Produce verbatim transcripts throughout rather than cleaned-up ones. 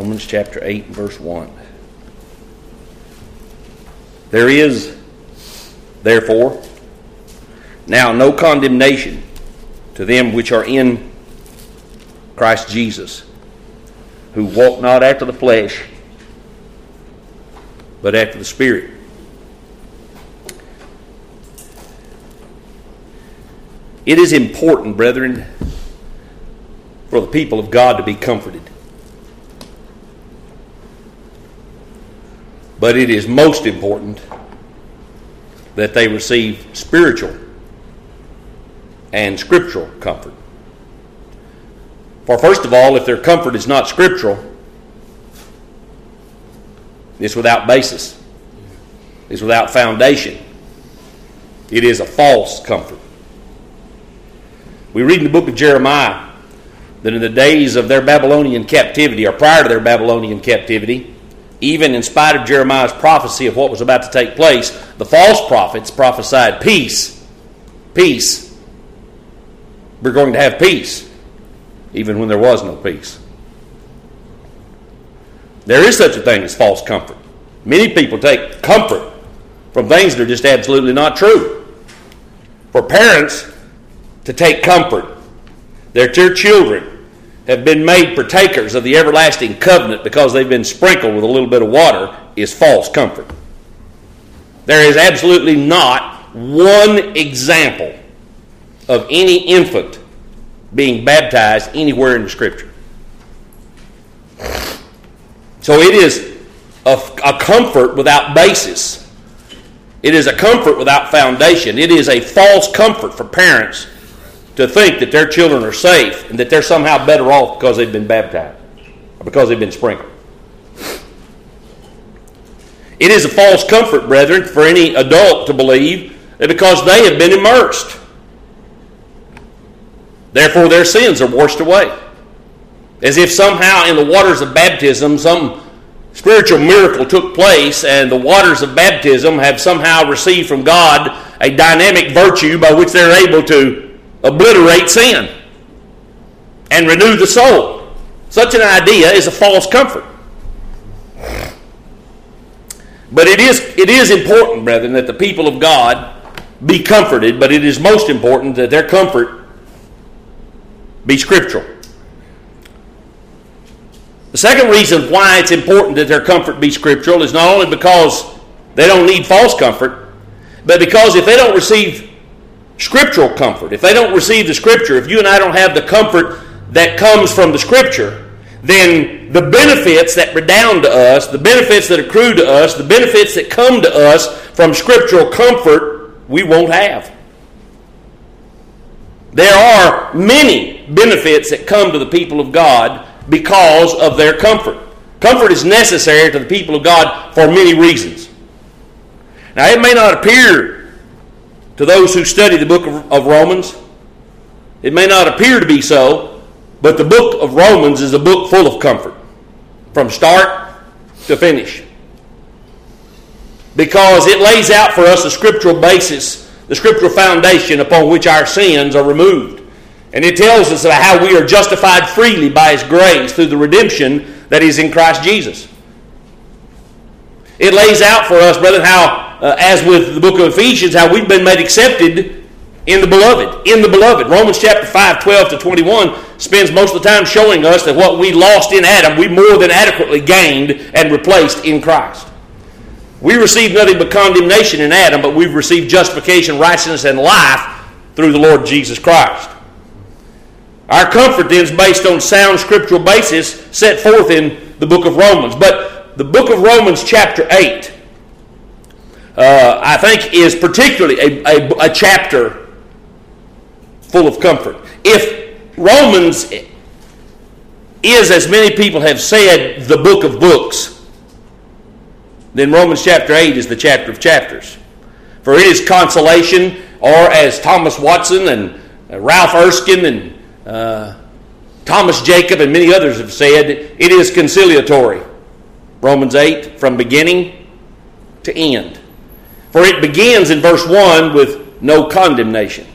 Romans chapter eight and verse one. There is, therefore, now no condemnation to them which are in Christ Jesus, who walk not after the flesh, but after the Spirit. It is important, brethren, for the people of God to be comforted. But it is most important that they receive spiritual and scriptural comfort. For first of all, if their comfort is not scriptural, it's without basis. It's without foundation. It is a false comfort. We read in the book of Jeremiah that in the days of their Babylonian captivity, or prior to their Babylonian captivity, even in spite of Jeremiah's prophecy of what was about to take place, the false prophets prophesied peace. Peace. We're going to have peace, even when there was no peace. There is such a thing as false comfort. Many people take comfort from things that are just absolutely not true. For parents to take comfort that their children have been made partakers of the everlasting covenant because they've been sprinkled with a little bit of water is false comfort. There is absolutely not one example of any infant being baptized anywhere in the Scripture. So it is a, a comfort without basis. It is a comfort without foundation. It is a false comfort for parents to think that their children are safe and that they're somehow better off because they've been baptized or because they've been sprinkled. It is a false comfort, brethren, for any adult to believe that because they have been immersed, therefore their sins are washed away. As if somehow in the waters of baptism some spiritual miracle took place and the waters of baptism have somehow received from God a dynamic virtue by which they're able to obliterate sin and renew the soul. Such an idea is a false comfort. But it is, it is important, brethren, that the people of God be comforted, but it is most important that their comfort be scriptural. The second reason why it's important that their comfort be scriptural is not only because they don't need false comfort, but because if they don't receive scriptural comfort, if they don't receive the Scripture, if you and I don't have the comfort that comes from the Scripture, then the benefits that redound to us, the benefits that accrue to us, the benefits that come to us from scriptural comfort, we won't have. There are many benefits that come to the people of God because of their comfort. Comfort is necessary to the people of God for many reasons. Now, it may not appear to those who study the book of, of Romans, it may not appear to be so, but the book of Romans is a book full of comfort, from start to finish. Because it lays out for us a scriptural basis, the scriptural foundation upon which our sins are removed. And it tells us about how we are justified freely by His grace through the redemption that is in Christ Jesus. It lays out for us, brethren, how Uh, as with the book of Ephesians, how we've been made accepted in the beloved. In the beloved. Romans chapter five, twelve to twenty-one spends most of the time showing us that what we lost in Adam, we more than adequately gained and replaced in Christ. We received nothing but condemnation in Adam, but we've received justification, righteousness, and life through the Lord Jesus Christ. Our comfort then is based on sound scriptural basis set forth in the book of Romans. But the book of Romans chapter eight, Uh, I think is particularly a, a, a chapter full of comfort. If Romans is, as many people have said, the book of books, then Romans chapter eight is the chapter of chapters. For it is consolation, or as Thomas Watson and uh, Ralph Erskine and uh, Thomas Jacob and many others have said, it is conciliatory. Romans eight, from beginning to end. For it begins in verse one with no condemnation.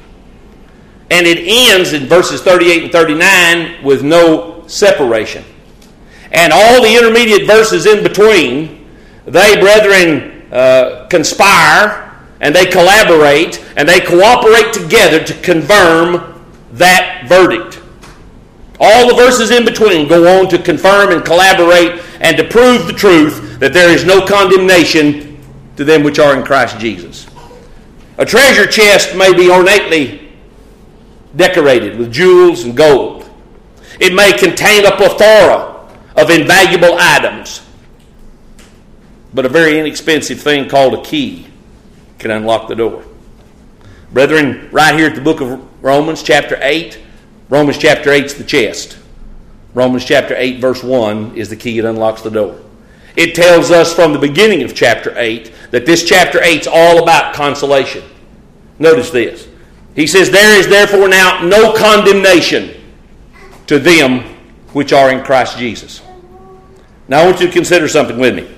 And it ends in verses thirty-eight and thirty-nine with no separation. and all the intermediate verses in between, they, brethren, uh, conspire, and they collaborate, and they cooperate together to confirm that verdict. All the verses in between go on to confirm and collaborate and to prove the truth that there is no condemnation to them which are in Christ Jesus. A treasure chest may be ornately decorated with jewels and gold. It may contain a plethora of invaluable items. But a very inexpensive thing called a key can unlock the door. Brethren, right here at the book of Romans chapter eight, Romans chapter eight is the chest. Romans chapter eight verse one is the key that unlocks the door. It tells us from the beginning of chapter eight that this chapter eight is all about consolation. Notice this. He says, there is therefore now no condemnation to them which are in Christ Jesus. Now I want you to consider something with me.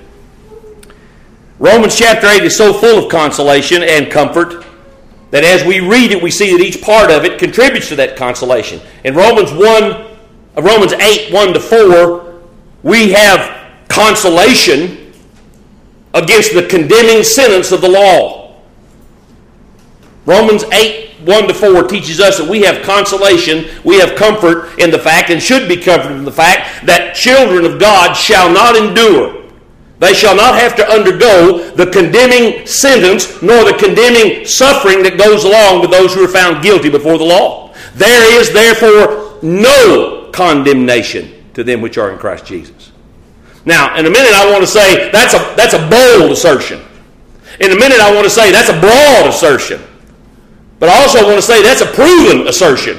Romans chapter eight is so full of consolation and comfort that as we read it, we see that each part of it contributes to that consolation. In Romans one, Romans eight, one to four, we have consolation against the condemning sentence of the law. Romans eight, one to four teaches us that we have consolation, we have comfort in the fact, and should be comforted in the fact, that children of God shall not endure. They shall not have to undergo the condemning sentence nor the condemning suffering that goes along with those who are found guilty before the law. There is therefore no condemnation to them which are in Christ Jesus. Now, in a minute I want to say that's a, that's a bold assertion. In a minute I want to say that's a broad assertion. But I also want to say that's a proven assertion.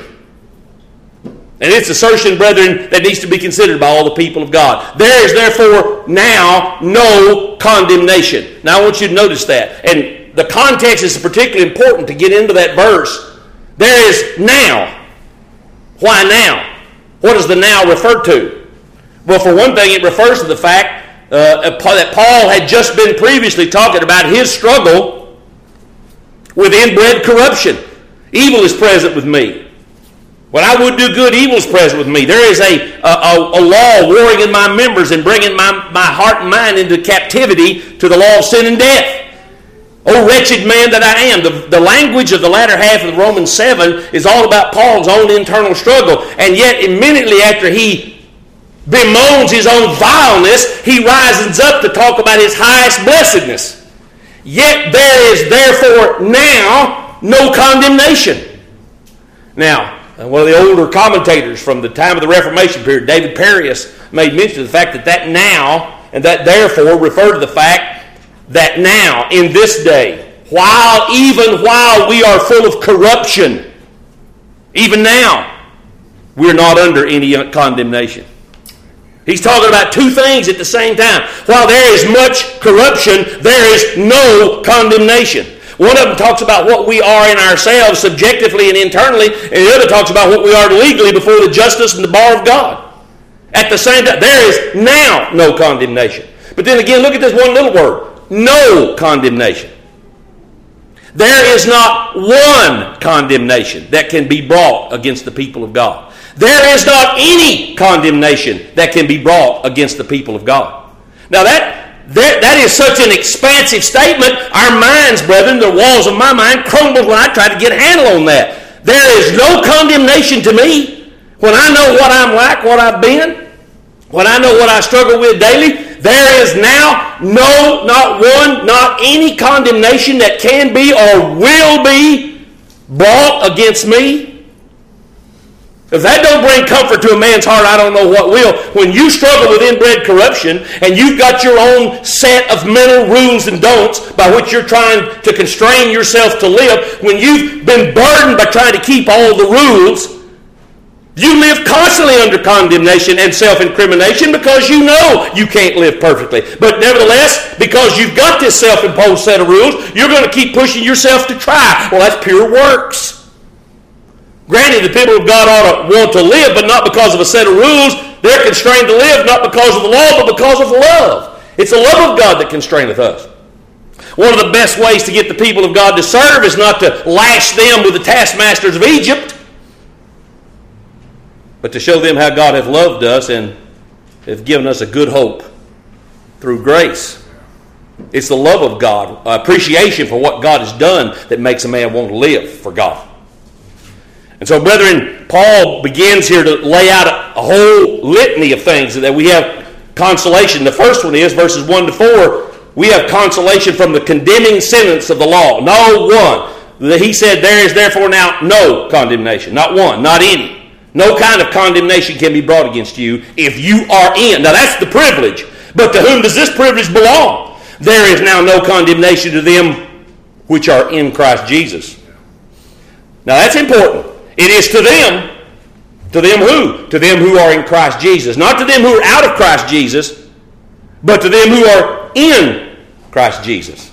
And it's assertion, brethren, that needs to be considered by all the people of God. There is therefore now no condemnation. Now I want you to notice that. And the context is particularly important to get into that verse. There is now. Why now? What does the now refer to? Well, for one thing, it refers to the fact uh, that Paul had just been previously talking about his struggle with inbred corruption. Evil is present with me. When I would do good, evil is present with me. There is a, a, a law warring in my members and bringing my, my heart and mind into captivity to the law of sin and death. O wretched man that I am. The, the language of the latter half of Romans seven is all about Paul's own internal struggle. And yet immediately after he bemoans his own vileness, he rises up to talk about his highest blessedness. Yet there is therefore now no condemnation. Now, one of the older commentators from the time of the Reformation period, David Perius, made mention of the fact that that now and that therefore refer to the fact that now, in this day, while even while we are full of corruption, even now, we're not under any condemnation. He's talking about two things at the same time. While there is much corruption, there is no condemnation. One of them talks about what we are in ourselves subjectively and internally, and the other talks about what we are legally before the justice and the bar of God. At the same time, there is now no condemnation. But then again, look at this one little word. No condemnation. There is not one condemnation that can be brought against the people of God. There is not any condemnation that can be brought against the people of God. Now that That, that is such an expansive statement. Our minds, brethren, the walls of my mind crumbled when I tried to get a handle on that. There is no condemnation to me. When I know what I'm like, what I've been, when I know what I struggle with daily, there is now no, not one, not any condemnation that can be or will be brought against me. If that don't bring comfort to a man's heart, I don't know what will. When you struggle with inbred corruption and you've got your own set of mental rules and don'ts by which you're trying to constrain yourself to live, when you've been burdened by trying to keep all the rules, you live constantly under condemnation and self-incrimination because you know you can't live perfectly. But nevertheless, because you've got this self-imposed set of rules, you're going to keep pushing yourself to try. Well, that's pure works. Granted, the people of God ought to want to live, but not because of a set of rules. They're constrained to live not because of the law, but because of love. It's the love of God that constraineth us. One of the best ways to get the people of God to serve is not to lash them with the taskmasters of Egypt, but to show them how God hath loved us and have given us a good hope through grace. It's the love of God, appreciation for what God has done that makes a man want to live for God. And so, brethren, Paul begins here to lay out a, a whole litany of things that we have consolation. The first one is, verses one to four, we have consolation from the condemning sentence of the law. No one. He said, there is therefore now no condemnation. Not one, not any. No kind of condemnation can be brought against you if you are in. Now that's the privilege. But to whom does this privilege belong? There is now no condemnation to them which are in Christ Jesus. Now that's important. It is to them. To them who? To them who are in Christ Jesus. Not to them who are out of Christ Jesus, but to them who are in Christ Jesus.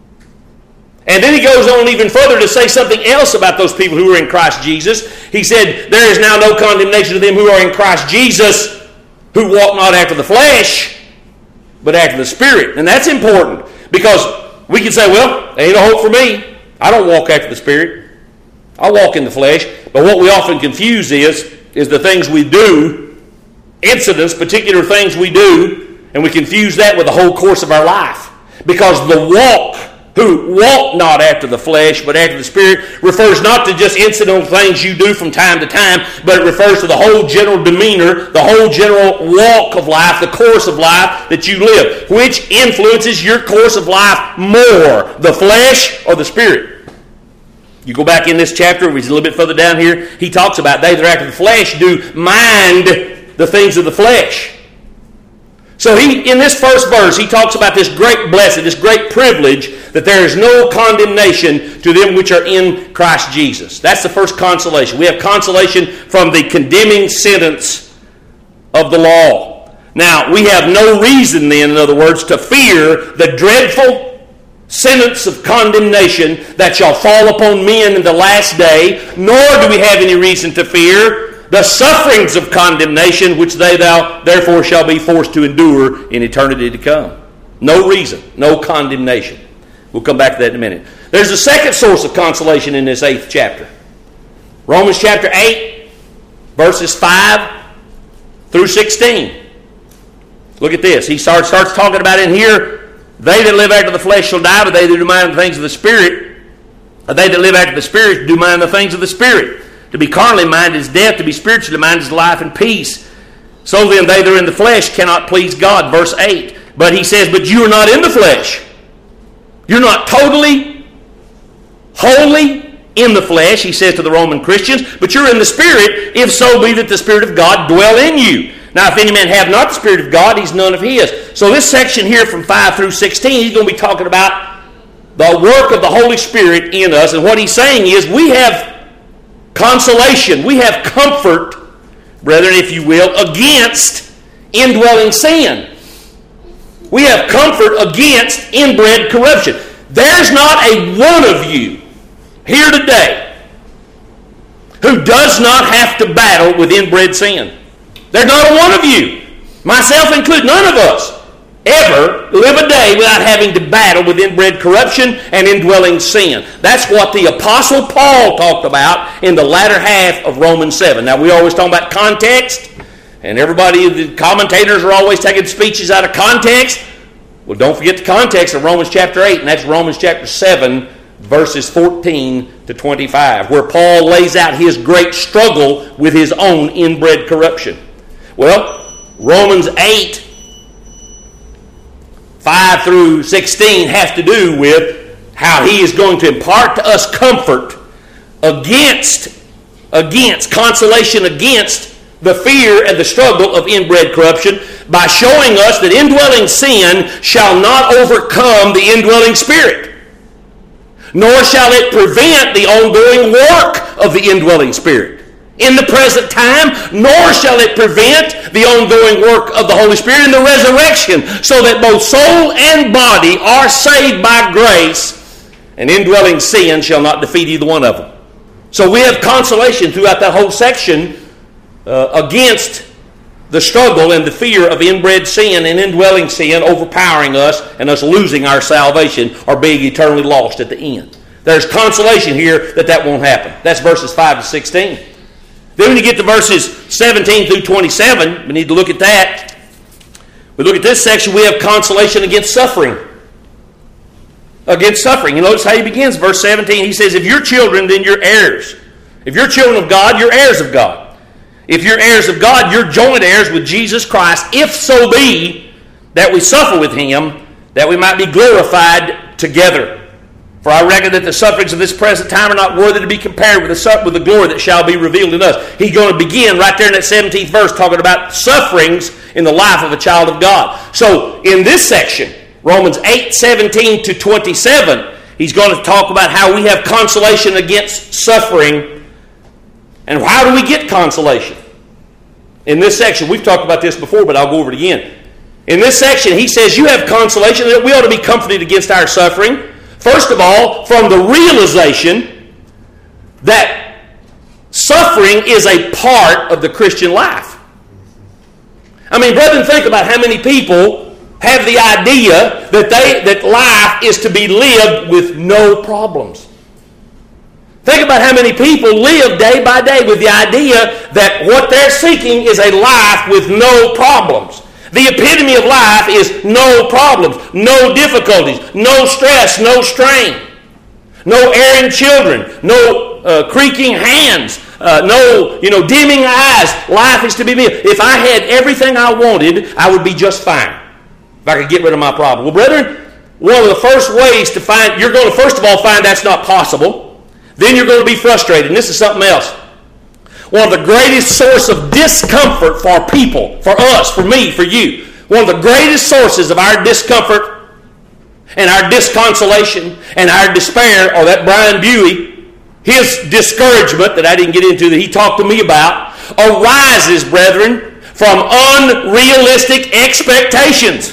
And then he goes on even further to say something else about those people who are in Christ Jesus. He said, there is now no condemnation to them who are in Christ Jesus, who walk not after the flesh, but after the Spirit. And that's important, because we can say, well, there ain't no hope for me. I don't walk after the Spirit. I walk in the flesh. But what we often confuse is, is the things we do, incidents, particular things we do, and we confuse that with the whole course of our life. Because the walk, who walk not after the flesh, but after the Spirit, refers not to just incidental things you do from time to time, but it refers to the whole general demeanor, the whole general walk of life, the course of life that you live. Which influences your course of life more, the flesh or the Spirit? You go back in this chapter, which is a little bit further down here, he talks about they that are after the flesh do mind the things of the flesh. So he, in this first verse, he talks about this great blessing, this great privilege, that there is no condemnation to them which are in Christ Jesus. That's the first consolation. We have consolation from the condemning sentence of the law. Now, we have no reason then, in other words, to fear the dreadful sentence of condemnation that shall fall upon men in the last day, nor do we have any reason to fear the sufferings of condemnation which they thou therefore shall be forced to endure in eternity to come. No reason, no condemnation. We'll come back to that in a minute. There's a second source of consolation in this eighth chapter. Romans chapter eight, verses five through sixteen. Look at this. He starts, starts talking about in here, they that live after the flesh shall die, but they that do mind the things of the Spirit, or they that live after the Spirit do mind the things of the Spirit. To be carnally minded is death, to be spiritually minded is life and peace. So then they that are in the flesh cannot please God. Verse eight. But he says, but you are not in the flesh. You're not totally, wholly in the flesh, he says to the Roman Christians, but you're in the Spirit, if so be that the Spirit of God dwell in you. Now, if any man have not the Spirit of God, he's none of his. So this section here from five through sixteen, he's going to be talking about the work of the Holy Spirit in us. And what he's saying is we have consolation, we have comfort, brethren, if you will, against indwelling sin. We have comfort against inbred corruption. There's not a one of you here today who does not have to battle with inbred sin. There's not a one of you, myself included, none of us, ever live a day without having to battle with inbred corruption and indwelling sin. That's what the Apostle Paul talked about in the latter half of Romans seven. Now, we always talk about context, and everybody, the commentators are always taking speeches out of context. Well, don't forget the context of Romans chapter eight, and that's Romans chapter seven, verses fourteen to twenty-five, where Paul lays out his great struggle with his own inbred corruption. Well, Romans eight, five through sixteen has to do with how he is going to impart to us comfort against, against, consolation against the fear and the struggle of inbred corruption by showing us that indwelling sin shall not overcome the indwelling Spirit, nor shall it prevent the ongoing work of the indwelling Spirit in the present time, nor shall it prevent the ongoing work of the Holy Spirit in the resurrection, so that both soul and body are saved by grace, and indwelling sin shall not defeat either one of them. So we have consolation throughout that whole section uh, against the struggle and the fear of inbred sin and indwelling sin overpowering us and us losing our salvation or being eternally lost at the end. There's consolation here that that won't happen. That's verses five to sixteen. Then when you get to verses seventeen through twenty-seven, we need to look at that. We look at this section, we have consolation against suffering. Against suffering. You notice how he begins, verse seventeen. He says, if you're children, then you're heirs. If you're children of God, you're heirs of God. If you're heirs of God, you're joint heirs with Jesus Christ, if so be that we suffer with him, that we might be glorified together. For I reckon that the sufferings of this present time are not worthy to be compared with the, with the glory that shall be revealed in us. He's going to begin right there in that seventeenth verse talking about sufferings in the life of a child of God. So in this section, Romans eight, seventeen to twenty-seven, he's going to talk about how we have consolation against suffering. And how do we get consolation? In this section, we've talked about this before, but I'll go over it again. In this section, he says you have consolation, that we ought to be comforted against our suffering. First of all, from the realization that suffering is a part of the Christian life. I mean, brethren, think about how many people have the idea that they that life is to be lived with no problems. Think about how many people live day by day with the idea that what they're seeking is a life with no problems. The epitome of life is no problems, no difficulties, no stress, no strain, no erring children, no uh, creaking hands, uh, no you know dimming eyes. Life is to be lived. If I had everything I wanted, I would be just fine. If I could get rid of my problem. Well, brethren, one of the first ways to find, you're going to first of all find that's not possible. Then you're going to be frustrated. And this is something else. One of the greatest sources of discomfort for people, for us, for me, for you, one of the greatest sources of our discomfort and our disconsolation and our despair, or that Brian Buey, his discouragement that I didn't get into that he talked to me about, arises, brethren, from unrealistic expectations.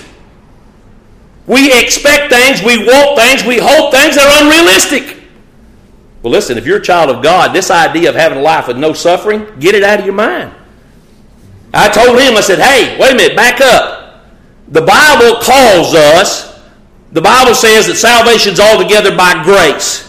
We expect things, we want things, we hope things that are unrealistic. Well, listen, if you're a child of God, this idea of having a life with no suffering, get it out of your mind. I told him, I said, hey, wait a minute, back up. The Bible calls us, the Bible says that salvation is altogether by grace.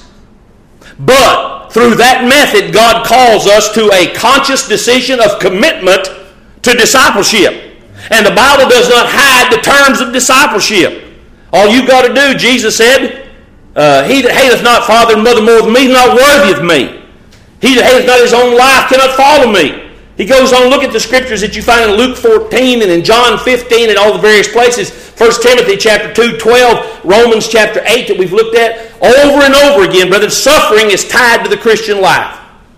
But through that method, God calls us to a conscious decision of commitment to discipleship. And the Bible does not hide the terms of discipleship. All you've got to do, Jesus said, Uh, he that hateth not father and mother more than me is not worthy of me. He that hateth not his own life cannot follow me. He goes on, look at the scriptures that you find in Luke fourteen and in John fifteen and all the various places. First Timothy chapter two, twelve, Romans chapter eight that we've looked at. Over and over again, brethren, suffering is tied to the Christian life.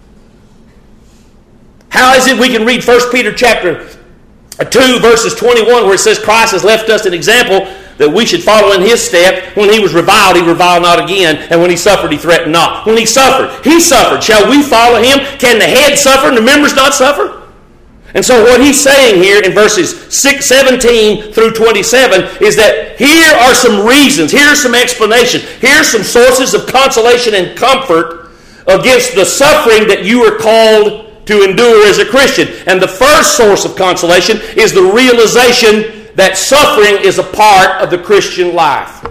How is it we can read First Peter chapter two verses twenty-one where it says Christ has left us an example that we should follow in his step. When he was reviled, he reviled not again. And when he suffered, he threatened not. When he suffered, he suffered. Shall we follow him? Can the head suffer and the members not suffer? And so what he's saying here in verses six, seventeen through twenty-seven is that here are some reasons, here are some explanations, here are some sources of consolation and comfort against the suffering that you are called to endure as a Christian. And the first source of consolation is the realization that suffering is a part of the Christian life.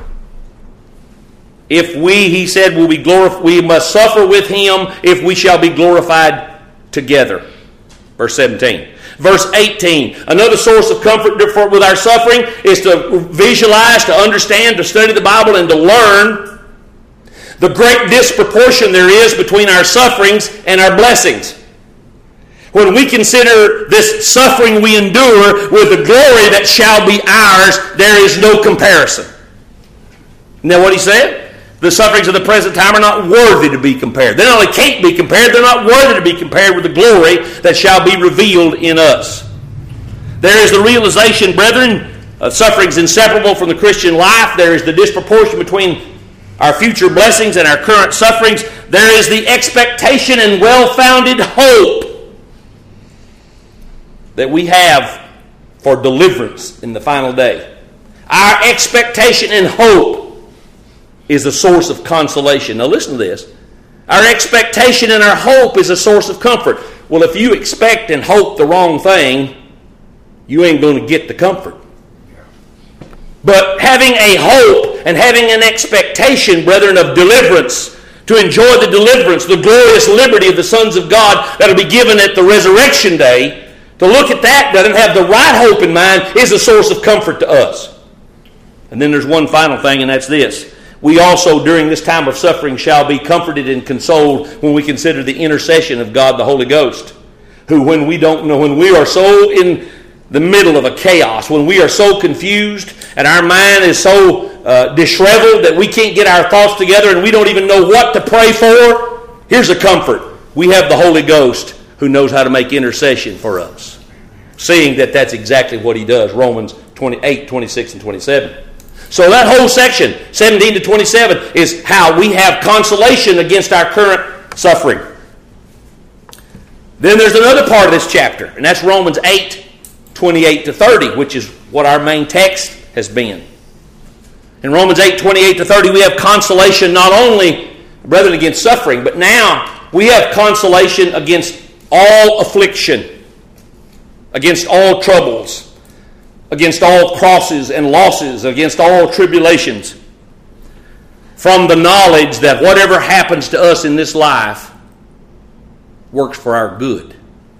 If we, he said, will be glorif- we must suffer with him if we shall be glorified together. Verse seventeen. Verse eighteen. Another source of comfort with our suffering is to visualize, to understand, to study the Bible, and to learn the great disproportion there is between our sufferings and our blessings. When we consider this suffering we endure with the glory that shall be ours, there is no comparison. Isn't that what he said? The sufferings of the present time are not worthy to be compared. They not only can't be compared, they're not worthy to be compared with the glory that shall be revealed in us. There is the realization, brethren, of sufferings inseparable from the Christian life. There is the disproportion between our future blessings and our current sufferings. There is the expectation and well-founded hope that we have for deliverance in the final day. Our expectation and hope is a source of consolation. Now listen to this. Our expectation and our hope is a source of comfort. Well, if you expect and hope the wrong thing, you ain't going to get the comfort. But having a hope and having an expectation, brethren, of deliverance, to enjoy the deliverance, the glorious liberty of the sons of God that will be given at the resurrection day, To look at that, and have the right hope in mind, is a source of comfort to us. And then there's one final thing, and that's this. We also, during this time of suffering, shall be comforted and consoled when we consider the intercession of God the Holy Ghost, who when we don't know, when we are so in the middle of a chaos, when we are so confused and our mind is so uh, disheveled that we can't get our thoughts together and we don't even know what to pray for, here's a comfort. We have the Holy Ghost who knows how to make intercession for us, seeing that that's exactly what he does. Romans twenty-eight, twenty-six, and twenty-seven. So that whole section, seventeen to twenty-seven, is how we have consolation against our current suffering. Then there's another part of this chapter, and that's Romans eight, twenty-eight to thirty, which is what our main text has been. In Romans eight, twenty-eight to thirty, we have consolation not only, brethren, against suffering, but now we have consolation against all affliction, against all troubles, against all crosses and losses, against all tribulations, from the knowledge that whatever happens to us in this life works for our good.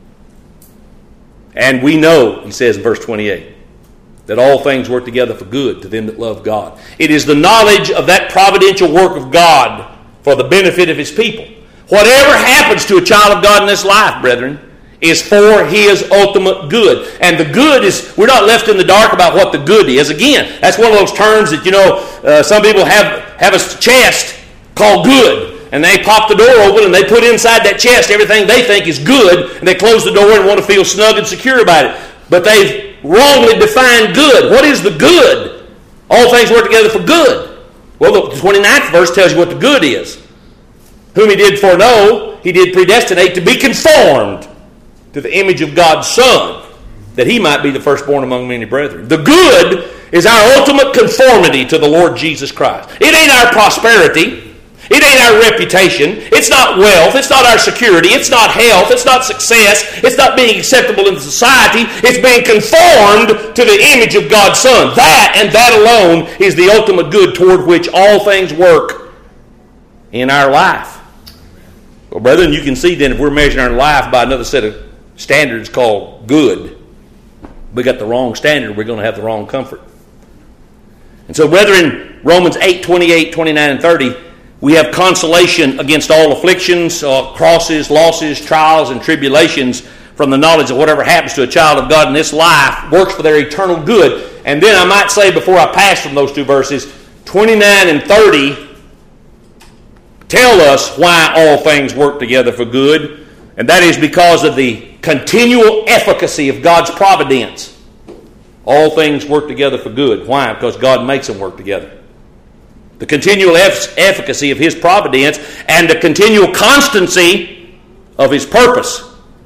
And we know, he says in verse twenty-eight, that all things work together for good to them that love God. It is the knowledge of that providential work of God for the benefit of his people. Whatever happens to a child of God in this life, brethren, is for his ultimate good. And the good is, we're not left in the dark about what the good is. Again, that's one of those terms that, you know, uh, some people have, have a chest called good. And they pop the door open and they put inside that chest everything they think is good. And they close the door and want to feel snug and secure about it. But they've wrongly defined good. What is the good? All things work together for good. Well, the twenty-ninth verse tells you what the good is. Whom he did foreknow, he did predestinate to be conformed to the image of God's Son, that he might be the firstborn among many brethren. The good is our ultimate conformity to the Lord Jesus Christ. It ain't our prosperity. It ain't our reputation. It's not wealth. It's not our security. It's not health. It's not success. It's not being acceptable in society. It's being conformed to the image of God's Son. That and that alone is the ultimate good toward which all things work in our life. Well, brethren, you can see then if we're measuring our life by another set of standards called good, we got the wrong standard, we're going to have the wrong comfort. And so, brethren, Romans eight, twenty-eight, twenty-nine, and thirty, we have consolation against all afflictions, uh, crosses, losses, trials, and tribulations from the knowledge that whatever happens to a child of God in this life works for their eternal good. And then I might say before I pass from those two verses, twenty-nine and thirty tell us why all things work together for good, and that is because of the continual efficacy of God's providence. All things work together for good. Why? Because God makes them work together. The continual eff- efficacy of his providence and the continual constancy of his purpose.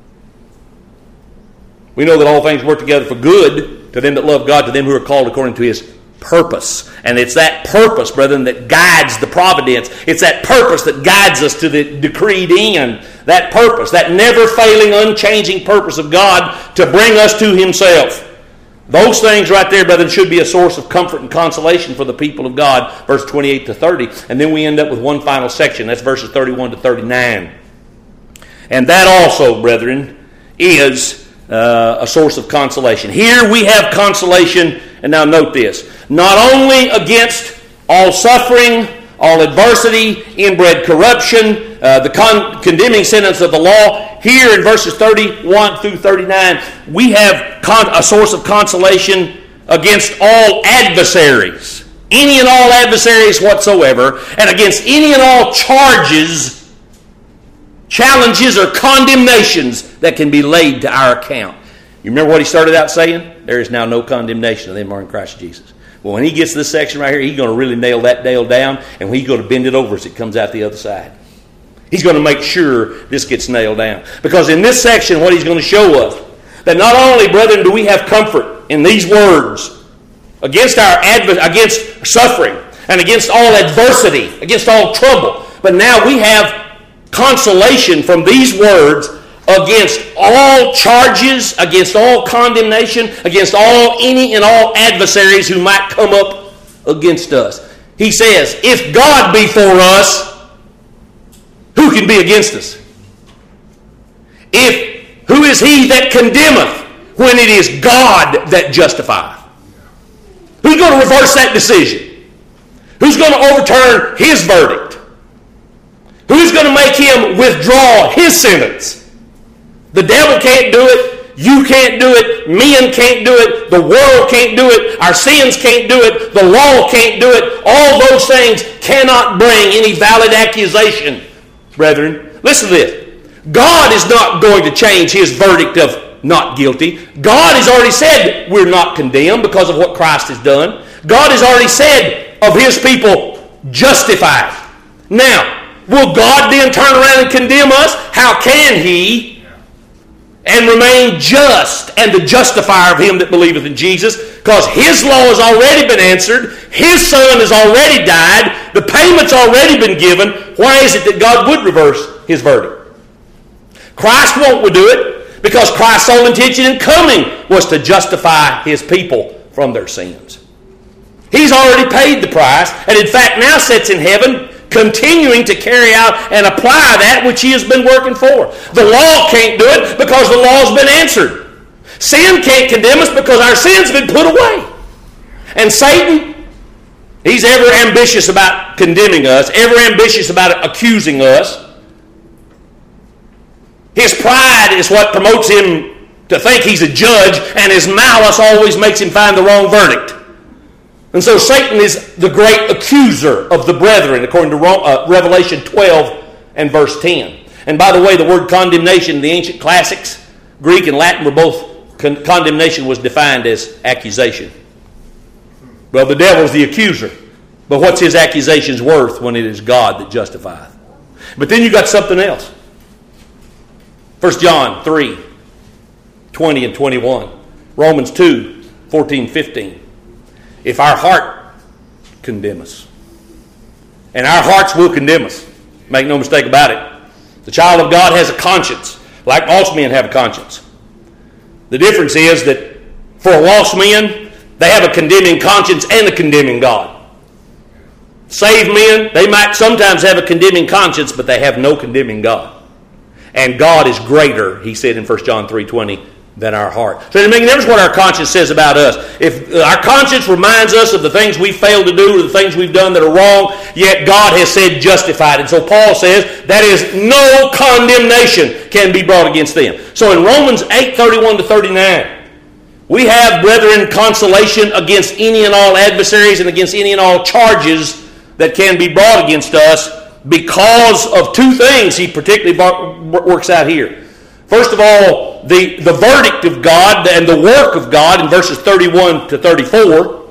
We know that all things work together for good to them that love God, to them who are called according to his purpose. And it's that purpose, brethren, that guides the providence. It's that purpose that guides us to the decreed end. That purpose, that never-failing, unchanging purpose of God to bring us to himself. Those things right there, brethren, should be a source of comfort and consolation for the people of God, verse twenty-eight to thirty. And then we end up with one final section. That's verses thirty-one to thirty-nine. And that also, brethren, is uh, a source of consolation. Here we have consolation, and now note this, not only against all suffering, all adversity, inbred corruption, uh, the con- condemning sentence of the law. Here in verses thirty-one through thirty-nine, we have con- a source of consolation against all adversaries, any and all adversaries whatsoever, and against any and all charges, challenges, or condemnations that can be laid to our account. You remember what he started out saying? There is now no condemnation of them who are in Christ Jesus. Well, when he gets to this section right here, he's going to really nail that nail down, and he's going to bend it over as it comes out the other side. He's going to make sure this gets nailed down. Because in this section, what he's going to show us, that not only, brethren, do we have comfort in these words against our adver- against suffering and against all adversity, against all trouble, but now we have consolation from these words against all charges, against all condemnation, against all any and all adversaries who might come up against us. He says, if God be for us, who can be against us? If who is he that condemneth? when it is God that justifieth? Who's going to reverse that decision? Who's going to overturn his verdict? Who's going to make him withdraw his sentence? The devil can't do it. You can't do it. Men can't do it. The world can't do it. Our sins can't do it. The law can't do it. All those things cannot bring any valid accusation, brethren. Listen to this. God is not going to change his verdict of not guilty. God has already said we're not condemned because of what Christ has done. God has already said of his people, justified. Now, will God then turn around and condemn us? How can he? And remain just and the justifier of him that believeth in Jesus, because his law has already been answered, his son has already died, the payment's already been given. Why is it that God would reverse his verdict? Christ won't do it, because Christ's sole intention in coming was to justify his people from their sins. He's already paid the price, and in fact now sits in heaven, continuing to carry out and apply that which he has been working for. The law can't do it because the law's been answered. Sin can't condemn us because our sin's been put away. And Satan, he's ever ambitious about condemning us, ever ambitious about accusing us. His pride is what promotes him to think he's a judge, and his malice always makes him find the wrong verdict. And so Satan is the great accuser of the brethren, according to Revelation twelve and verse ten. And by the way, the word condemnation in the ancient classics, Greek and Latin, were both, con- condemnation was defined as accusation. Well, the devil's the accuser. But what's his accusations worth when it is God that justifieth? But then you got something else. First John three, twenty and twenty-one. Romans two, fourteen, fifteen. If our heart condemn us, and our hearts will condemn us, make no mistake about it. The child of God has a conscience, like lost men have a conscience. The difference is that for lost men, they have a condemning conscience and a condemning God. Saved men, they might sometimes have a condemning conscience, but they have no condemning God. And God is greater, he said in First John three twenty, than our heart. So I mean, there's what our conscience says about us. If our conscience reminds us of the things we failed to do or the things we've done that are wrong, yet God has said justified. And so Paul says that is no condemnation can be brought against them. So in Romans eight, thirty-one to thirty-nine, we have, brethren, consolation against any and all adversaries and against any and all charges that can be brought against us because of two things he particularly works out here. First of all, the, the verdict of God and the work of God in verses thirty-one to thirty-four.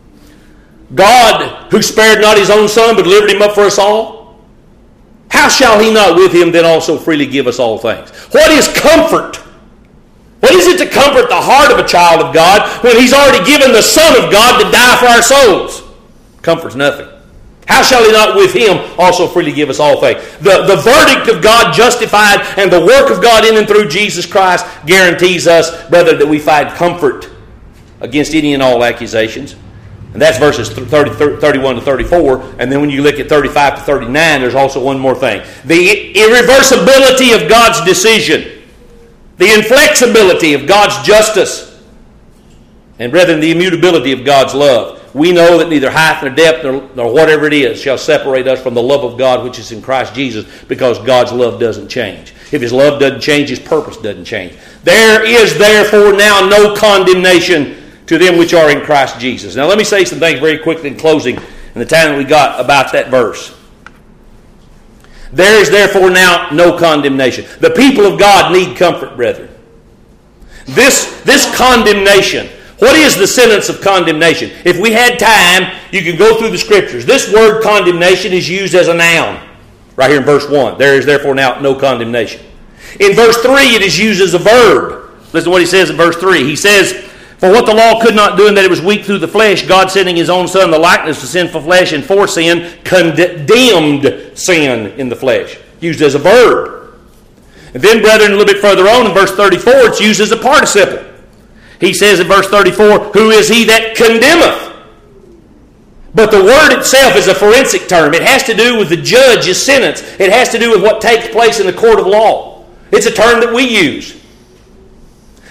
God, who spared not his own son, but delivered him up for us all, how shall he not with him then also freely give us all things? What is comfort? What is it to comfort the heart of a child of God when he's already given the Son of God to die for our souls? Comfort's nothing. How shall he not with him also freely give us all things? The, the verdict of God justified and the work of God in and through Jesus Christ guarantees us, brother, that we find comfort against any and all accusations. And that's verses thirty, thirty-one to thirty-four. And then when you look at thirty-five to thirty-nine, there's also one more thing. The irreversibility of God's decision. The inflexibility of God's justice. And brethren, the immutability of God's love. We know that neither height nor depth nor, nor whatever it is shall separate us from the love of God which is in Christ Jesus, because God's love doesn't change. If his love doesn't change, his purpose doesn't change. There is therefore now no condemnation to them which are in Christ Jesus. Now let me say some things very quickly in closing in the time that we got about that verse. There is therefore now no condemnation. The people of God need comfort, brethren. This, this condemnation. What is the sentence of condemnation? If we had time, you can go through the Scriptures. This word condemnation is used as a noun. Right here in verse one. There is therefore now no condemnation. In verse three, it is used as a verb. Listen to what he says in verse three. He says, for what the law could not do in that it was weak through the flesh, God sending his own Son in the likeness of sinful flesh and for sin, condemned sin in the flesh. Used as a verb. And then, brethren, a little bit further on in verse thirty-four, it's used as a participle. He says in verse thirty-four, who is he that condemneth? But the word itself is a forensic term. It has to do with the judge's sentence. It has to do with what takes place in the court of law. It's a term that we use.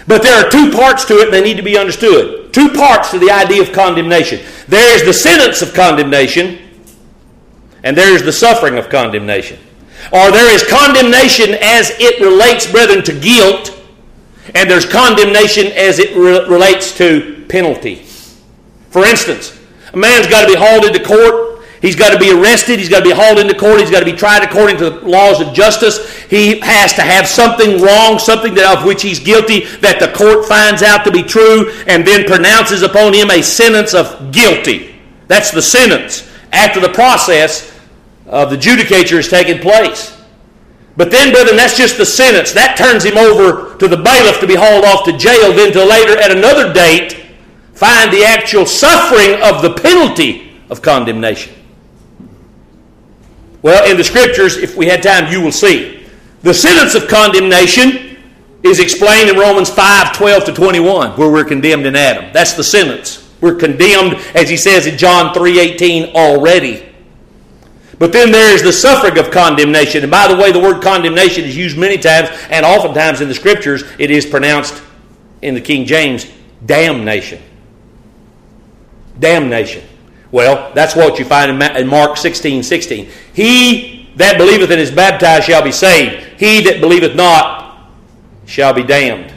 But there are two parts to it, and they need to be understood. Two parts to the idea of condemnation. There is the sentence of condemnation, and there is the suffering of condemnation. Or there is condemnation as it relates, brethren, to guilt, and there's condemnation as it re- relates to penalty. For instance, a man's got to be hauled into court. He's got to be arrested. He's got to be hauled into court. He's got to be tried according to the laws of justice. He has to have something wrong, something that, of which he's guilty, that the court finds out to be true and then pronounces upon him a sentence of guilty. That's the sentence after the process of the judicature has taken place. But then, brethren, that's just the sentence. That turns him over to the bailiff to be hauled off to jail, then to later at another date find the actual suffering of the penalty of condemnation. Well, in the Scriptures, if we had time, you will see. The sentence of condemnation is explained in Romans five, twelve to twenty-one, where we're condemned in Adam. That's the sentence. We're condemned, as he says in John three eighteen, already. But then there is the suffering of condemnation. And by the way, the word condemnation is used many times, and oftentimes in the Scriptures, it is pronounced in the King James, damnation. Damnation. Well, that's what you find in Mark sixteen sixteen. He that believeth and is baptized shall be saved. He that believeth not shall be damned.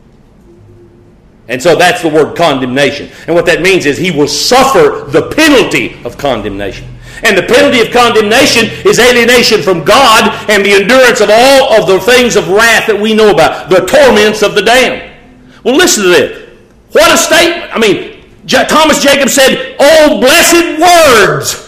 And so that's the word condemnation. And what that means is he will suffer the penalty of condemnation. And the penalty of condemnation is alienation from God and the endurance of all of the things of wrath that we know about. The torments of the damned. Well, listen to this. What a statement. I mean, Thomas Jacobs said, "Oh, blessed words."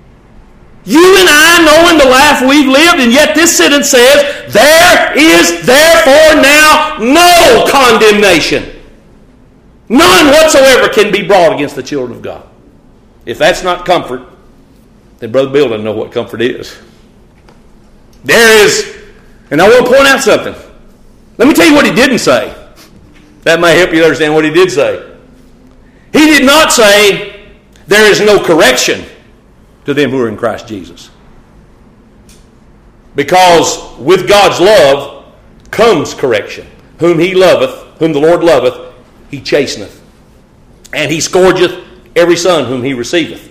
You and I know in the life we've lived, and yet this sentence says, "There is therefore now no condemnation. None whatsoever can be brought against the children of God." If that's not comfort, then Brother Bill doesn't know what comfort is. There is, and I want to point out something. Let me tell you what he didn't say. That may help you understand what he did say. He did not say, there is no correction to them who are in Christ Jesus. Because with God's love comes correction. Whom he loveth, whom the Lord loveth, he chasteneth. And he scourgeth every son whom he receiveth.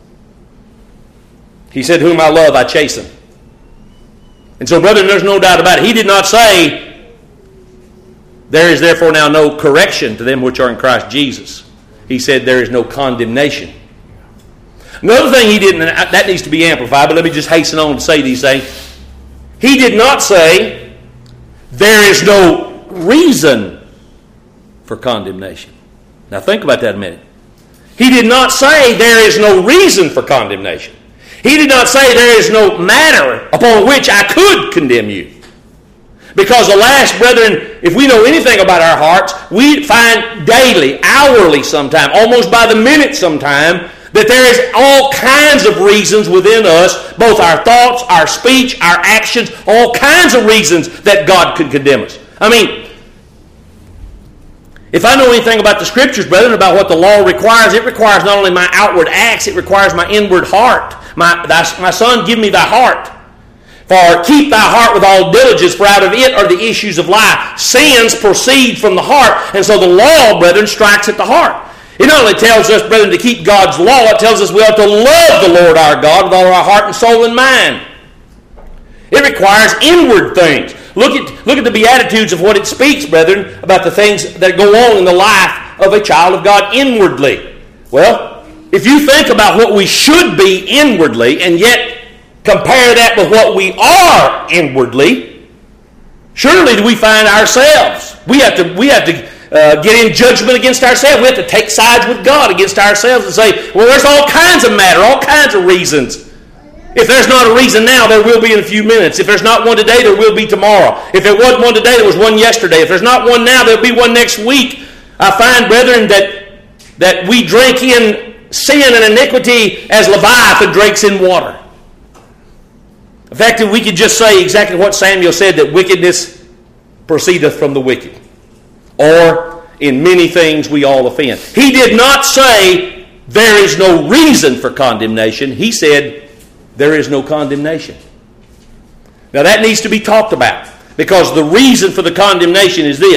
He said, whom I love, I chasten. And so, brethren, there's no doubt about it. He did not say, there is therefore now no correction to them which are in Christ Jesus. He said there is no condemnation. Another thing he didn't, that needs to be amplified, but let me just hasten on to say these things. He did not say there is no reason for condemnation. Now think about that a minute. He did not say there is no reason for condemnation. He did not say there is no matter upon which I could condemn you. Because alas, brethren, if we know anything about our hearts, we find daily, hourly sometime, almost by the minute sometime, that there is all kinds of reasons within us, both our thoughts, our speech, our actions, all kinds of reasons that God could condemn us. I mean, if I know anything about the Scriptures, brethren, about what the law requires, it requires not only my outward acts, it requires my inward heart. My, thy, my son, give me thy heart. For keep thy heart with all diligence, for out of it are the issues of life. Sins proceed from the heart, and so the law, brethren, strikes at the heart. It not only tells us, brethren, to keep God's law, it tells us we ought to love the Lord our God with all our heart and soul and mind. It requires inward things. Look at, look at the Beatitudes of what it speaks, brethren, about the things that go on in the life of a child of God inwardly. Well, if you think about what we should be inwardly, and yet compare that with what we are inwardly, surely do we find ourselves. We have to, we have to uh, get in judgment against ourselves. We have to take sides with God against ourselves and say, well, there's all kinds of matter, all kinds of reasons. If there's not a reason now, there will be in a few minutes. If there's not one today, there will be tomorrow. If there wasn't one today, there was one yesterday. If there's not one now, there'll be one next week. I find, brethren, that, that we drink in sin and iniquity as Leviathan drinks in water. In fact, we could just say exactly what Samuel said, that wickedness proceedeth from the wicked. Or, in many things we all offend. He did not say, there is no reason for condemnation. He said, there is no condemnation. Now that needs to be talked about. Because the reason for the condemnation is this.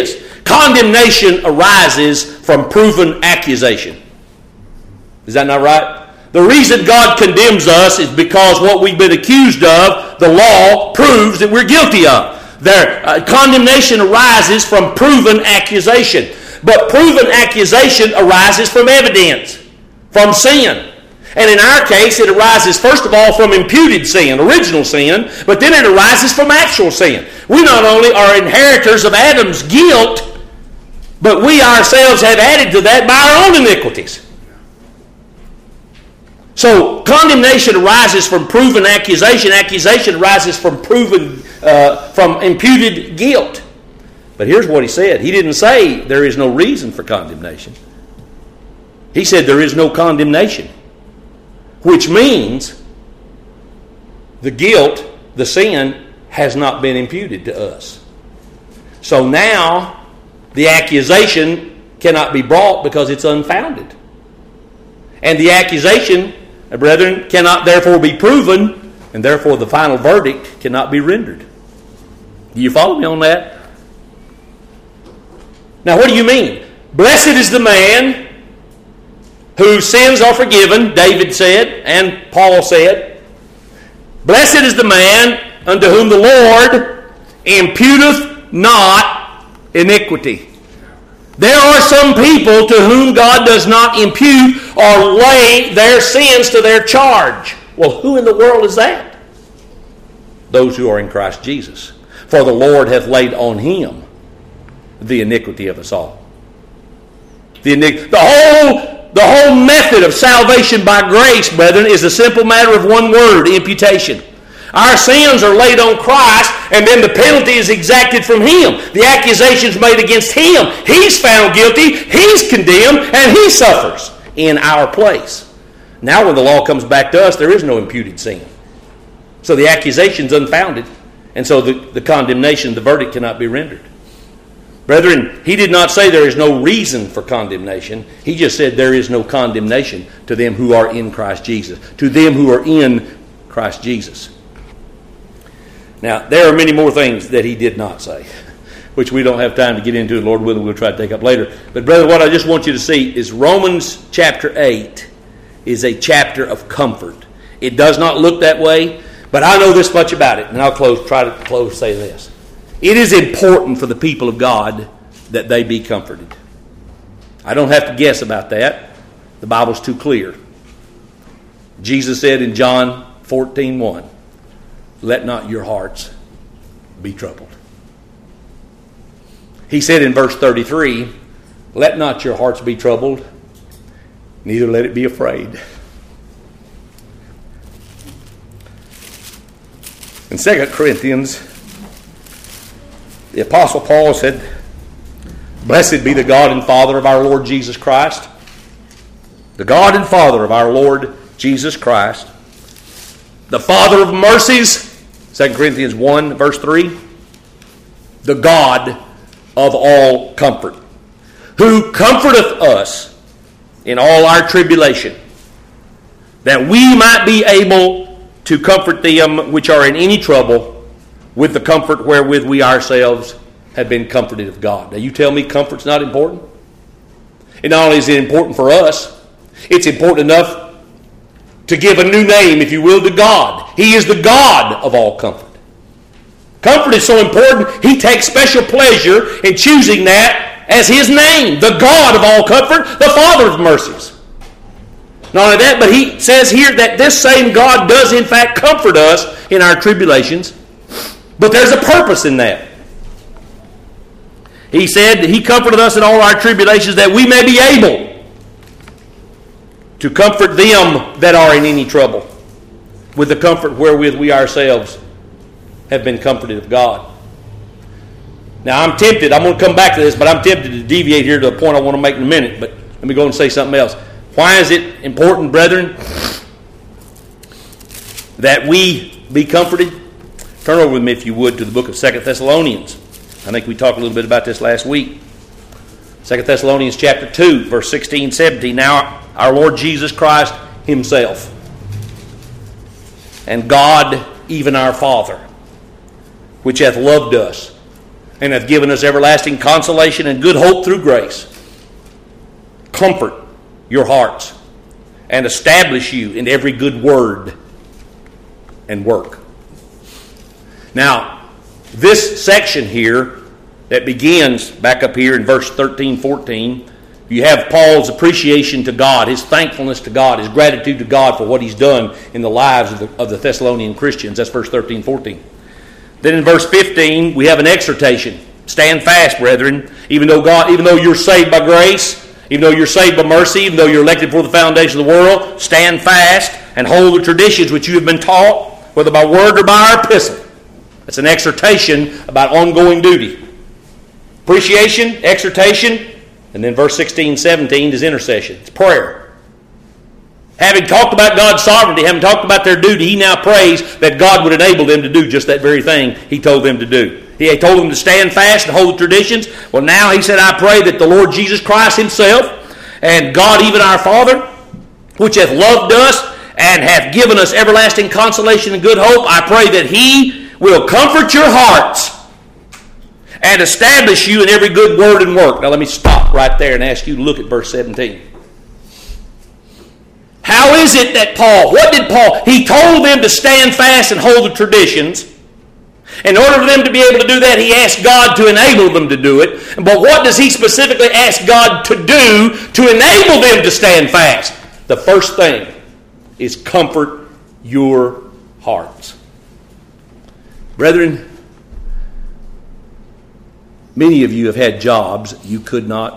Condemnation arises from proven accusation. Is that not right? The reason God condemns us is because what we've been accused of, the law proves that we're guilty of. Their uh, condemnation arises from proven accusation. But proven accusation arises from evidence, from sin. And in our case, it arises first of all from imputed sin, original sin, but then it arises from actual sin. We not only are inheritors of Adam's guilt, but we ourselves have added to that by our own iniquities. So condemnation arises from proven accusation. Accusation arises from proven, uh, from imputed guilt. But here's what he said. He didn't say there is no reason for condemnation. He said there is no condemnation, which means the guilt, the sin, has not been imputed to us. So now the accusation cannot be brought because it's unfounded. And the accusation, brethren, cannot therefore be proven, and therefore the final verdict cannot be rendered. Do you follow me on that? Now, what do you mean? Blessed is the man whose sins are forgiven, David said, and Paul said. Blessed is the man unto whom the Lord imputeth not iniquity. There are some people to whom God does not impute or lay their sins to their charge. Well, who in the world is that? Those who are in Christ Jesus. For the Lord hath laid on him the iniquity of us all. The, the, whole, the whole method of salvation by grace, brethren, is a simple matter of one word, imputation. Our sins are laid on Christ, and then the penalty is exacted from him. The accusation is made against him. He's found guilty, he's condemned, and he suffers in our place. Now when the law comes back to us, there is no imputed sin. So the accusation is unfounded, and so the, the condemnation, the verdict cannot be rendered. Brethren, he did not say there is no reason for condemnation. He just said there is no condemnation to them who are in Christ Jesus. To them who are in Christ Jesus. Now, there are many more things that he did not say, which we don't have time to get into. Lord willing, we'll try to take up later. But, brother, what I just want you to see is Romans chapter eight is a chapter of comfort. It does not look that way, but I know this much about it. And I'll close, try to close, say this. It is important for the people of God that they be comforted. I don't have to guess about that. The Bible's too clear. Jesus said in John fourteen one, let not your hearts be troubled. He said in verse thirty-three, let not your hearts be troubled, neither let it be afraid. In Second Corinthians, the Apostle Paul said, blessed be the God and Father of our Lord Jesus Christ. The God and Father of our Lord Jesus Christ. The Father of mercies. Second Corinthians one, verse three. The God of all comfort. Who comforteth us in all our tribulation. That we might be able to comfort them which are in any trouble, with the comfort wherewith we ourselves have been comforted of God. Now you tell me comfort's not important? And not only is it important for us, it's important enough to give a new name, if you will, to God. He is the God of all comfort. Comfort is so important, he takes special pleasure in choosing that as his name. The God of all comfort, the Father of mercies. Not only that, but he says here that this same God does in fact comfort us in our tribulations. But there's a purpose in that. He said that he comforted us in all our tribulations that we may be able to comfort them that are in any trouble with the comfort wherewith we ourselves have been comforted of God. Now I'm tempted, I'm going to come back to this, but I'm tempted to deviate here to a point I want to make in a minute, but let me go and say something else. Why is it important, brethren, that we be comforted? Turn over with me, if you would, to the book of Second Thessalonians. I think we talked a little bit about this last week. Second Thessalonians chapter two, verse sixteen, seventeen. Now our Lord Jesus Christ himself and God, even our Father, which hath loved us and hath given us everlasting consolation and good hope through grace. Comfort your hearts and establish you in every good word and work. Now, this section here that begins back up here in verse thirteen, fourteen, you have Paul's appreciation to God, his thankfulness to God, his gratitude to God for what he's done in the lives of the, of the Thessalonian Christians. That's verse thirteen, fourteen. Then in verse fifteen, we have an exhortation. Stand fast, brethren, even though God, even though you're saved by grace, even though you're saved by mercy, even though you're elected before the foundation of the world, stand fast and hold the traditions which you have been taught, whether by word or by our epistle. It's an exhortation about ongoing duty. Appreciation, exhortation, and then verse sixteen, seventeen is intercession. It's prayer. Having talked about God's sovereignty, having talked about their duty, he now prays that God would enable them to do just that very thing he told them to do. He had told them to stand fast and hold the traditions. Well, now he said, I pray that the Lord Jesus Christ himself and God, even our Father, which hath loved us and hath given us everlasting consolation and good hope, I pray that he will comfort your hearts and establish you in every good word and work. Now let me stop right there and ask you to look at verse seventeen. How is it that Paul, what did Paul, he told them to stand fast and hold the traditions. In order for them to be able to do that, he asked God to enable them to do it. But what does he specifically ask God to do to enable them to stand fast? The first thing is comfort your hearts. Brethren, many of you have had jobs you could not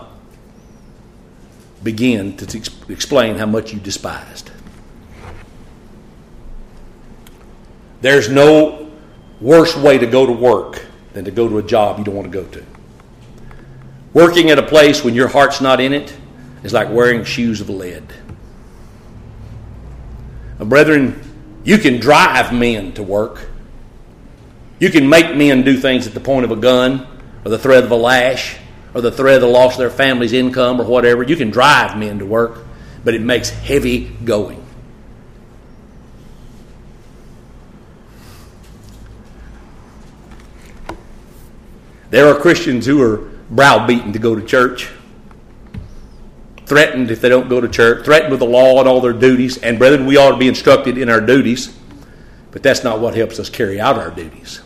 begin to ex- explain how much you despised. There's no worse way to go to work than to go to a job you don't want to go to. Working at a place when your heart's not in it is like wearing shoes of lead. Now, brethren, you can drive men to work. You can make men do things at the point of a gun or the threat of a lash or the threat of the loss of their family's income or whatever. You can drive men to work, but it makes heavy going. There are Christians who are browbeaten to go to church, threatened if they don't go to church, threatened with the law and all their duties. And brethren, we ought to be instructed in our duties, but that's not what helps us carry out our duties.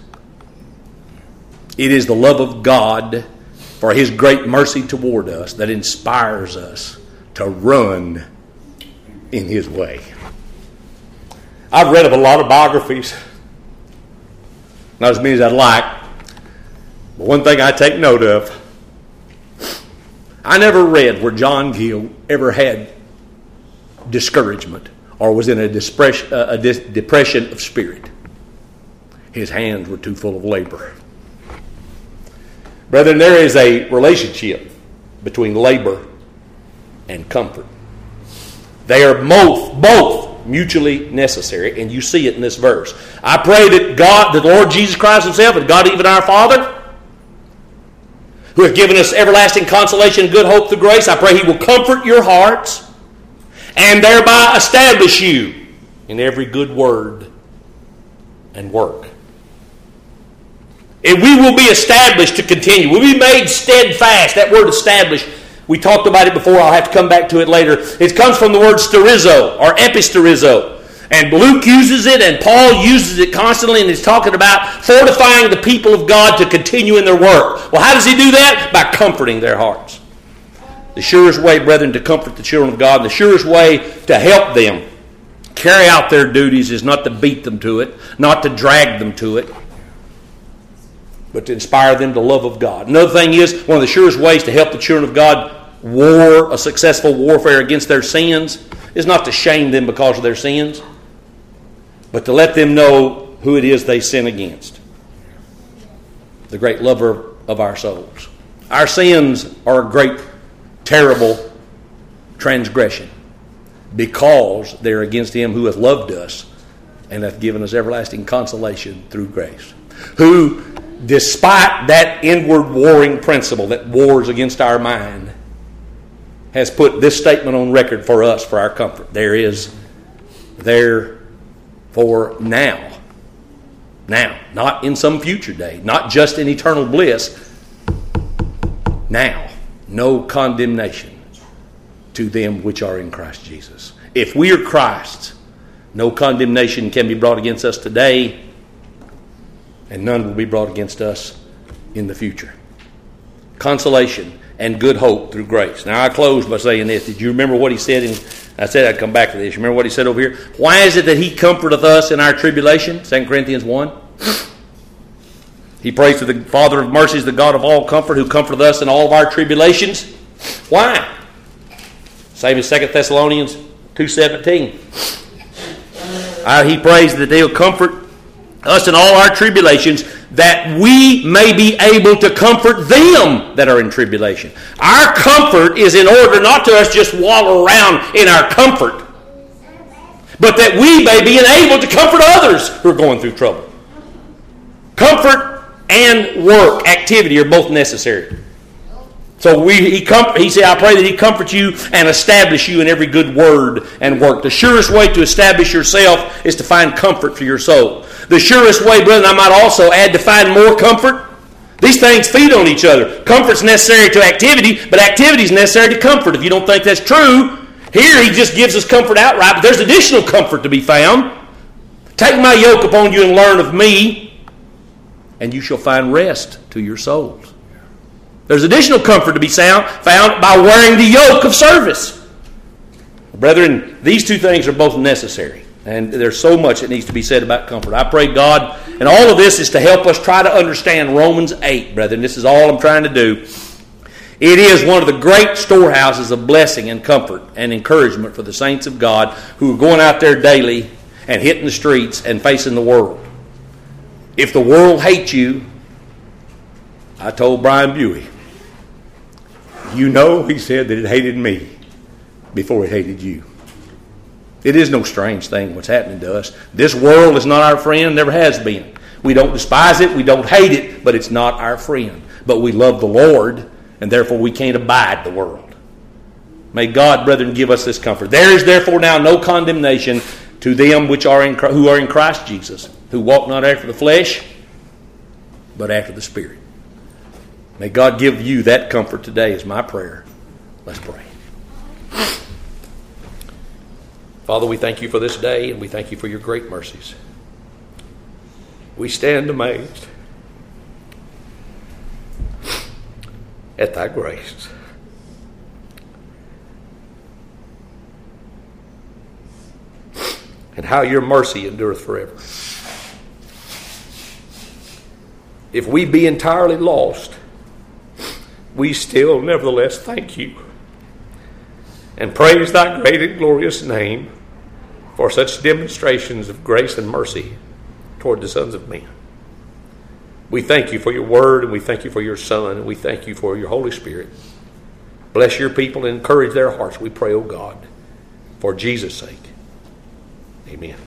It is the love of God for his great mercy toward us that inspires us to run in his way. I've read of a lot of biographies, not as many as I'd like. But one thing I take note of, I never read where John Gill ever had discouragement or was in a depression, a depression of spirit. His hands were too full of labor. Brethren, there is a relationship between labor and comfort. They are both, both mutually necessary, and you see it in this verse. I pray that God, that the Lord Jesus Christ himself, and God even our Father, who hath given us everlasting consolation and good hope through grace, I pray he will comfort your hearts and thereby establish you in every good word and work. And we will be established to continue. We'll be made steadfast. That word established, we talked about it before. I'll have to come back to it later. It comes from the word sterizo or episterizo. And Luke uses it and Paul uses it constantly, and he's talking about fortifying the people of God to continue in their work. Well, how does he do that? By comforting their hearts. The surest way, brethren, to comfort the children of God, the surest way to help them carry out their duties is not to beat them to it, not to drag them to it, but to inspire them to love of God. Another thing is, one of the surest ways to help the children of God war a successful warfare against their sins is not to shame them because of their sins, but to let them know who it is they sin against. The great lover of our souls. Our sins are a great, terrible transgression because they're against him who hath loved us and hath given us everlasting consolation through grace. Who, despite that inward warring principle that wars against our mind, has put this statement on record for us for our comfort. There is, therefore now, Now, not in some future day, not just in eternal bliss. Now, no condemnation to them which are in Christ Jesus. If we are Christ's, no condemnation can be brought against us today, and none will be brought against us in the future. Consolation and good hope through grace. Now, I close by saying this. Did you remember what he said? In, I said I'd come back to this. You remember what he said over here? Why is it that he comforteth us in our tribulation? Second Corinthians one. He prays to the Father of mercies, the God of all comfort, who comforteth us in all of our tribulations. Why? Same as Second Thessalonians two seventeen. Uh, he prays that they'll comfort us in all our tribulations, that we may be able to comfort them that are in tribulation. Our comfort is in order not to us just wallow around in our comfort, but that we may be enabled to comfort others who are going through trouble. Comfort and work, activity, are both necessary. So we, he, com- he said, I pray that he comfort you and establish you in every good word and work. The surest way to establish yourself is to find comfort for your soul. The surest way, brethren, I might also add, to find more comfort. These things feed on each other. Comfort's necessary to activity, but activity is necessary to comfort. If you don't think that's true, here he just gives us comfort outright, but there's additional comfort to be found. Take my yoke upon you and learn of me, and you shall find rest to your souls. There's additional comfort to be found by wearing the yoke of service. Brethren, these two things are both necessary. And there's so much that needs to be said about comfort. I pray God, and all of this is to help us try to understand Romans eight, brethren. This is all I'm trying to do. It is one of the great storehouses of blessing and comfort and encouragement for the saints of God who are going out there daily and hitting the streets and facing the world. If the world hates you, I told Brian Buey, you know, he said, that it hated me before it hated you. It is no strange thing what's happening to us. This world is not our friend, never has been. We don't despise it, we don't hate it, but it's not our friend. But we love the Lord, and therefore we can't abide the world. May God, brethren, give us this comfort. There is therefore now no condemnation to them which are in, who are in Christ Jesus, who walk not after the flesh, but after the Spirit. May God give you that comfort today is my prayer. Let's pray. Father, we thank you for this day, and we thank you for your great mercies. We stand amazed at thy grace. And how your mercy endureth forever. If we be entirely lost, we still nevertheless thank you and praise thy great and glorious name for such demonstrations of grace and mercy toward the sons of men. We thank you for your word, and we thank you for your Son, and we thank you for your Holy Spirit. Bless your people and encourage their hearts, we pray, O God, for Jesus' sake. Amen.